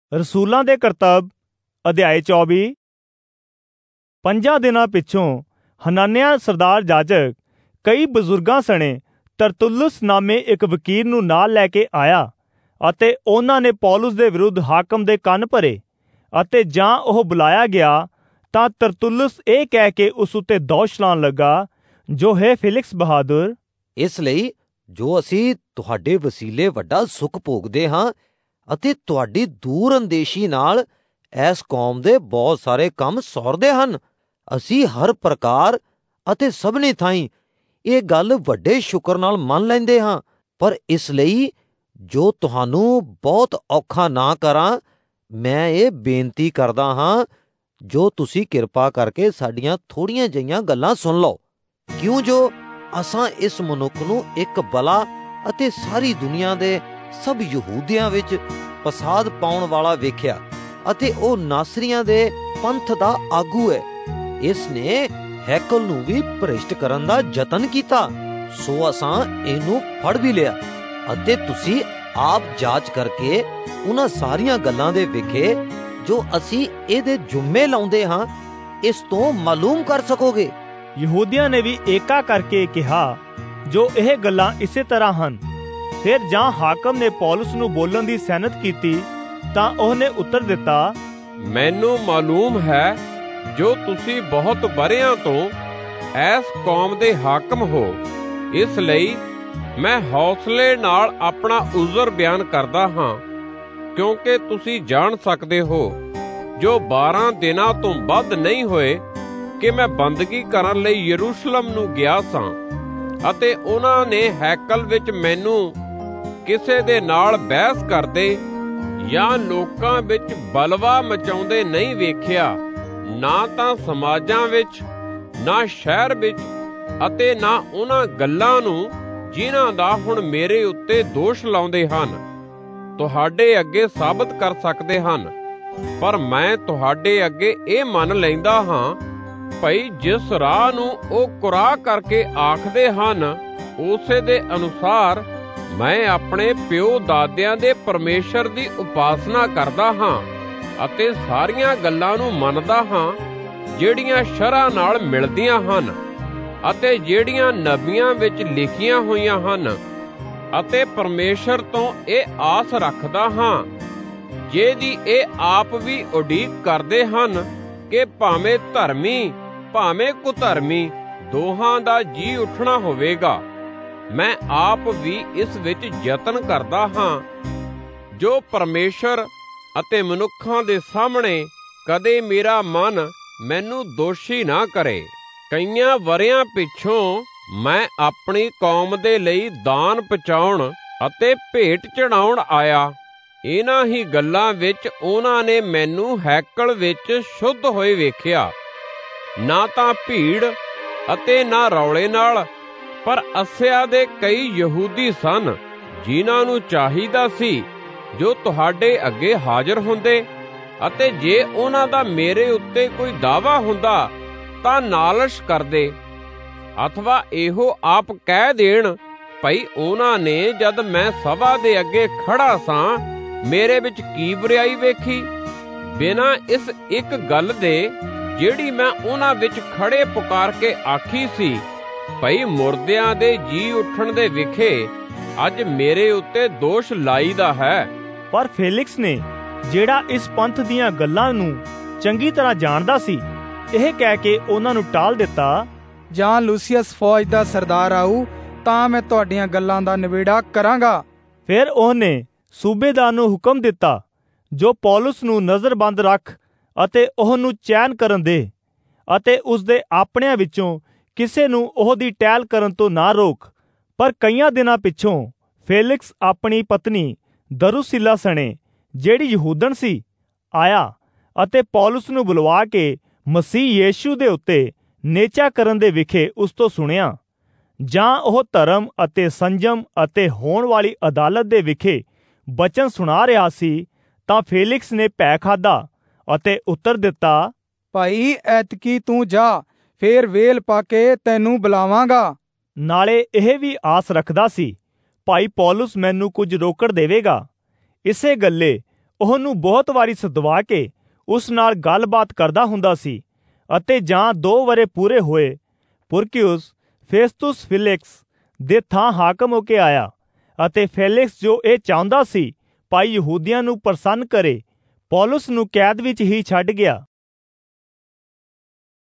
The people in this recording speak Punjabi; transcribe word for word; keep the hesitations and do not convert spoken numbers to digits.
ਰਸੂਲਾਂ ਦੇ ਕਰਤੱਵ ਅਧਿਆਇ ਚੌਵੀ। ਪੰਜਾਂ ਦਿਨਾਂ ਪਿੱਛੋਂ ਹਨਨਿਆਹ ਸਰਦਾਰ ਜਾਜਕ ਕਈ ਬਜ਼ੁਰਗਾਂ ਸਣੇ ਤਰਤੁੱਲੁਸ ਨਾਮੇ ਇੱਕ ਵਕੀਲ ਨੂੰ ਨਾਲ ਲੈ ਕੇ ਆਇਆ ਅਤੇ ਉਹਨਾਂ ਨੇ ਪੌਲੁਸ ਦੇ ਵਿਰੁੱਧ ਹਾਕਮ ਦੇ ਕੰਨ ਭਰੇ। ਅਤੇ ਜਾਂ ਉਹ ਬੁਲਾਇਆ ਗਿਆ ਤਾਂ ਤਰਤੁੱਲੁਸ ਇਹ ਕਹਿ ਕੇ ਉਸ ਉੱਤੇ ਦੋਸ਼ ਲਾਉਣ ਲੱਗਾ, ਜੋ ਹੈ ਫੇਲਿਕਸ ਬਹਾਦਰ, ਇਸ ਲਈ ਜੋ ਅਸੀਂ ਤੁਹਾਡੇ ਵਸੀਲੇ ਵੱਡਾ ਸੁੱਖ ਭੋਗਦੇ ਹਾਂ ਅਤੇ ਤੁਹਾਡੀ ਦੂਰ ਅੰਦੇਸ਼ੀ ਨਾਲ ਇਸ ਕੌਮ ਦੇ ਬਹੁਤ ਸਾਰੇ ਕੰਮ ਸੌਰਦੇ ਹਨ, ਅਸੀਂ ਹਰ ਪ੍ਰਕਾਰ ਅਤੇ ਸਭਨੀ ਥਾਈਂ ਇਹ ਗੱਲ ਵੱਡੇ ਸ਼ੁਕਰ ਨਾਲ ਮੰਨ ਲੈਂਦੇ ਹਾਂ। ਪਰ ਇਸ ਲਈ ਜੋ ਤੁਹਾਨੂੰ ਬਹੁਤ ਔਖਾ ਨਾ ਕਰਾਂ, ਮੈਂ ਇਹ ਬੇਨਤੀ ਕਰਦਾ ਹਾਂ, ਜੋ ਤੁਸੀਂ ਕਿਰਪਾ ਕਰਕੇ ਸਾਡੀਆਂ ਥੋੜ੍ਹੀਆਂ ਜਿਹੀਆਂ ਗੱਲਾਂ ਸੁਣ ਲਓ, ਕਿਉਂ ਜੋ ਅਸਾਂ ਇਸ ਮਨੁੱਖ ਨੂੰ ਇੱਕ ਬਲਾ ਅਤੇ ਸਾਰੀ ਦੁਨੀਆ ਦੇ ਸਭ ਯਹੂਦੀਆਂ ਵਿੱਚ ਫਸਾਦ ਪਾਉਣ ਵਾਲਾ ਵੇਖਿਆ ਅਤੇ ਉਹ ਨਾਸਰੀਆਂ ਦੇ ਪੰਥ ਦਾ ਆਗੂ ਹੈ। ਇਸ ਨੇ ਹੈਕਲ ਨੂੰ ਵੀ ਭ੍ਰਿਸ਼ਟ ਕਰਨ ਦਾ ਯਤਨ ਕੀਤਾ, ਸੋ ਅਸਾਂ ਇਹਨੂੰ ਫੜ ਵੀ ਲਿਆ ਅਤੇ ਤੁਸੀਂ ਆਪ ਜਾਂਚ ਕਰਕੇ ਉਹਨਾਂ ਸਾਰੀਆਂ ਗੱਲਾਂ ਦੇ ਵਿਖੇ ਜੋ ਅਸੀਂ ਇਹਦੇ ਜੁੰਮੇ ਲਾਉਂਦੇ ਹਾਂ, ਇਸ ਤੋਂ ਮਾਲੂਮ ਕਰ ਸਕੋਗੇ। ਯਹੂਦੀਆਂ ਨੇ ਵੀ ਏਕਾ ਕਰਕੇ ਕਿਹਾ, ਜੋ ਇਹ ਗੱਲਾਂ ਇਸੇ ਤਰ੍ਹਾਂ ਹਨ। ਫਿਰ ਜਾਂ ਹਾਕਮ ਨੇ ਪੌਲੁਸ ਨੂੰ ਬੋਲਣ ਦੀ ਸੈਨਤ ਕੀਤੀ ਤਾਂ ਉਹਨੇ ਉੱਤਰ ਦਿੱਤਾ, ਮੈਨੂੰ ਮਾਲੂਮ ਹੈ ਜੋ ਤੁਸੀਂ ਬਹੁਤ ਵਰ੍ਹਿਆਂ ਤੋਂ ਇਸ ਕੌਮ ਦੇ ਹਾਕਮ ਹੋ, ਇਸ ਲਈ ਮੈਂ ਹੌਸਲੇ ਨਾਲ ਆਪਣਾ ਉਜ਼ਰ ਬਿਆਨ ਕਰਦਾ ਹਾਂ, ਕਿਉਂਕਿ ਤੁਸੀਂ ਜਾਣ ਸਕਦੇ ਹੋ ਜੋ ਬਾਰਾਂ ਦਿਨਾਂ ਤੋਂ ਵੱਧ ਨਹੀਂ ਹੋਏ ਕਿ ਮੈਂ ਬੰਦਗੀ ਕਰਨ ਲਈ ਯਰੂਸ਼ਲਮ ਨੂੰ ਗਿਆ ਸਾਂ ਅਤੇ ਉਹਨਾਂ ਨੇ ਹੈਕਲ ਵਿੱਚ ਮੈਨੂੰ ਕਿਸੇ ਦੇ ਨਾਲ ਬਹਿਸ ਕਰਦੇ ਜਾਂ ਲੋਕਾਂ ਵਿੱਚ ਬਲਵਾ ਮਚਾਉਂਦੇ ਨਹੀਂ ਵੇਖਿਆ, ਨਾ ਤਾਂ ਸਮਾਜਾਂ ਵਿੱਚ, ਨਾ ਸ਼ਹਿਰ ਵਿੱਚ ਅਤੇ ਨਾ ਉਹਨਾਂ ਗੱਲਾਂ ਨੂੰ ਜਿਨ੍ਹਾਂ ਦਾ ਹੁਣ ਮੇਰੇ ਉੱਤੇ ਦੋਸ਼ ਲਾਉਂਦੇ ਹਨ ਤੁਹਾਡੇ ਅੱਗੇ ਸਾਬਤ ਕਰ ਸਕਦੇ ਹਨ। ਪਰ ਮੈਂ ਤੁਹਾਡੇ ਅੱਗੇ ਇਹ ਮੰਨ ਲੈਂਦਾ ਹਾਂ ਭਈ ਜਿਸ ਰਾਹ ਨੂੰ ਉਹ ਕੁਰਾਹ ਕਰਕੇ ਆਖਦੇ ਹਨ, ਉਸੇ ਦੇ ਅਨੁਸਾਰ ਮੈਂ ਆਪਣੇ ਪਿਓ ਦਾਦਿਆਂ ਦੇ ਪਰਮੇਸ਼ਰ ਦੀ ਉਪਾਸਨਾ ਕਰਦਾ ਹਾਂ ਅਤੇ ਸਾਰੀਆਂ ਗੱਲਾਂ ਨੂੰ ਮੰਨਦਾ ਹਾਂ ਜਿਹੜੀਆਂ ਸ਼ਰ੍ਹਾ ਨਾਲ ਮਿਲਦੀਆਂ ਹਨ ਅਤੇ ਜਿਹੜੀਆਂ ਨਬੀਆਂ ਵਿੱਚ ਲਿਖੀਆਂ ਹੋਈਆਂ ਹਨ, ਅਤੇ ਪਰਮੇਸ਼ਰ ਤੋਂ ਇਹ ਆਸ ਰੱਖਦਾ ਹਾਂ ਜਿਹਦੀ ਇਹ ਆਪ ਵੀ ਉਡੀਕ ਕਰਦੇ ਹਨ ਕਿ ਭਾਵੇਂ ਧਰਮੀ ਭਾਵੇਂ ਕੁਧਰਮੀ ਦੋਹਾਂ ਦਾ ਜੀ ਉੱਠਣਾ ਹੋਵੇਗਾ। ਮੈਂ ਆਪ ਵੀ ਇਸ ਵਿੱਚ ਯਤਨ ਕਰਦਾ ਹਾਂ ਜੋ ਪਰਮੇਸ਼ਰ ਅਤੇ ਮਨੁੱਖਾਂ ਦੇ ਸਾਹਮਣੇ ਕਦੇ ਮੇਰਾ ਮਨ ਮੈਨੂੰ ਦੋਸ਼ੀ ਨਾ ਕਰੇ। ਕਈਆਂ ਵਰ੍ਹਿਆਂ ਪਿੱਛੋਂ ਮੈਂ ਆਪਣੀ ਕੌਮ ਦੇ ਲਈ ਦਾਨ ਪਹੁੰਚਾਉਣ ਅਤੇ ਭੇਟ ਚੜਾਉਣ ਆਇਆ। ਇਹਨਾਂ ਹੀ ਗੱਲਾਂ ਵਿੱਚ ਉਹਨਾਂ ਨੇ ਮੈਨੂੰ ਹੈਕਲ ਵਿੱਚ ਸ਼ੁੱਧ ਹੋਏ ਵੇਖਿਆ, ਨਾ ਤਾਂ ਭੀੜ ਅਤੇ ਨਾ ਰੌਲੇ ਨਾਲ, ਪਰ ਅਸਿਆ ਦੇ ਕਈ ਯਹੂਦੀ ਸਨ ਜਿਨ੍ਹਾਂ ਨੂੰ ਚਾਹੀਦਾ ਸੀ ਜੋ ਤੁਹਾਡੇ ਅੱਗੇ ਹਾਜ਼ਰ ਹੁੰਦੇ, ਅਤੇ ਜੇ ਉਹਨਾਂ ਦਾ ਮੇਰੇ ਉੱਤੇ ਕੋਈ ਦਾਅਵਾ ਹੁੰਦਾ ਤਾਂ ਨਾਲਿਸ਼ ਕਰਦੇ ਅਥਵਾ ਇਹੋ ਆਪ ਕਹਿ ਦੇਣ ਭਈ ਉਹਨਾਂ ਨੇ ਜਦ ਮੈਂ ਸਭਾ ਦੇ ਅੱਗੇ ਖੜਾ ਸਾਂ ਮੇਰੇ ਵਿੱਚ ਕੀ ਬੁਰਾਈ ਵੇਖੀ, ਬਿਨਾਂ ਇਸ ਇੱਕ ਗੱਲ ਦੇ ਜਿਹੜੀ ਮੈਂ ਉਹਨਾਂ ਵਿੱਚ ਖੜੇ ਪੁਕਾਰ ਕੇ ਆਖੀ ਸੀ ਭਈ ਮੁਰਦਿਆਂ ਦੇ ਜੀ ਉੱਠਣ ਦੇ ਵਿਖੇ ਅੱਜ ਮੇਰੇ ਉੱਤੇ ਦੋਸ਼ ਲਾਈਦਾ ਹੈ। ਪਰ ਫੇਲਿਕਸ ਨੇ, ਜਿਹੜਾ ਇਸ ਪੰਥ ਦੀਆਂ ਗੱਲਾਂ ਨੂੰ ਚੰਗੀ ਤਰ੍ਹਾਂ ਜਾਣਦਾ ਸੀ, ਇਹ ਕਹਿ ਕੇ ਉਹਨਾਂ ਨੂੰ ਟਾਲ ਦਿੱਤਾ, ਜਾਂ ਲੂਸੀਅਸ ਫੌਜ ਦਾ ਸਰਦਾਰ ਆਊ ਤਾਂ ਮੈਂ ਤੁਹਾਡੀਆਂ ਗੱਲਾਂ ਦਾ ਨਿਬੇੜਾ ਕਰਾਂਗਾ। ਫਿਰ ਉਹਨੇ ਸੂਬੇਦਾਰ ਨੂੰ ਹੁਕਮ ਦਿੱਤਾ, ਜੋ ਪੌਲੁਸ ਨੂੰ ਨਜ਼ਰਬੰਦ ਰੱਖ ਅਤੇ ਉਹਨੂੰ ਚੈਨ ਕਰਨ ਦੇ, ਅਤੇ ਉਸਦੇ ਆਪਣਿਆਂ ਵਿੱਚੋਂ ਕਿਸੇ ਨੂੰ ਉਹਦੀ ਟਹਿਲ ਕਰਨ ਤੋਂ ਨਾ ਰੋਕ। ਪਰ ਕਈਆਂ ਦਿਨਾਂ ਪਿੱਛੋਂ ਫੇਲਿਕਸ ਆਪਣੀ ਪਤਨੀ ਦਰੁਸਿਲਾ ਸਣੇ, ਜਿਹੜੀ ਯਹੂਦਨ ਸੀ, ਆਇਆ ਅਤੇ ਪੌਲੁਸ ਨੂੰ ਬੁਲਵਾ ਕੇ ਮਸੀਹ ਯੀਸ਼ੂ ਦੇ ਉੱਤੇ ਨੇਚਾ ਕਰਨ ਦੇ ਵਿਖੇ ਉਸ ਤੋਂ ਸੁਣਿਆ। ਜਾਂ ਉਹ ਧਰਮ ਅਤੇ ਸੰਜਮ ਅਤੇ ਹੋਣ ਵਾਲੀ ਅਦਾਲਤ ਦੇ ਵਿਖੇ ਬਚਨ ਸੁਣਾ ਰਿਹਾ ਸੀ ਤਾਂ ਫੇਲਿਕਸ ਨੇ ਭੈ ਖਾਧਾ ਅਤੇ ਉੱਤਰ ਦਿੱਤਾ, ਭਾਈ ਐਤਕੀ ਤੂੰ ਜਾ, ਫੇਰ ਵੇਲ ਪਾ ਕੇ ਤੈਨੂੰ ਬੁਲਾਵਾਂਗਾ। ਨਾਲੇ ਇਹ ਵੀ ਆਸ ਰੱਖਦਾ ਸੀ ਭਾਈ ਪੌਲੁਸ ਮੈਨੂੰ ਕੁਝ ਰੋਕੜ ਦੇਵੇਗਾ। ਇਸੇ ਗੱਲੇ ਉਹਨੂੰ ਬਹੁਤ ਵਾਰੀ ਸਦਵਾ ਕੇ ਉਸ ਨਾਲ ਗੱਲਬਾਤ ਕਰਦਾ ਹੁੰਦਾ ਸੀ। ਅਤੇ ਜਾਂ ਦੋ ਵਰੇ ਪੂਰੇ ਹੋਏ, ਪੁਰਕਿਉਸ ਫੇਸਤੁਸ ਫਿਲਿਕਸ ਦੇ ਥਾਂ ਹਾਕਮ ਹੋ ਕੇ ਆਇਆ, ਅਤੇ ਫੇਲਿਕਸ ਜੋ ਇਹ ਚਾਹੁੰਦਾ ਸੀ ਭਾਈ ਯਹੂਦੀਆਂ ਨੂੰ ਪ੍ਰਸੰਨ ਕਰੇ, ਪੌਲੁਸ ਨੂੰ ਕੈਦ ਵਿੱਚ ਹੀ ਛੱਡ ਗਿਆ।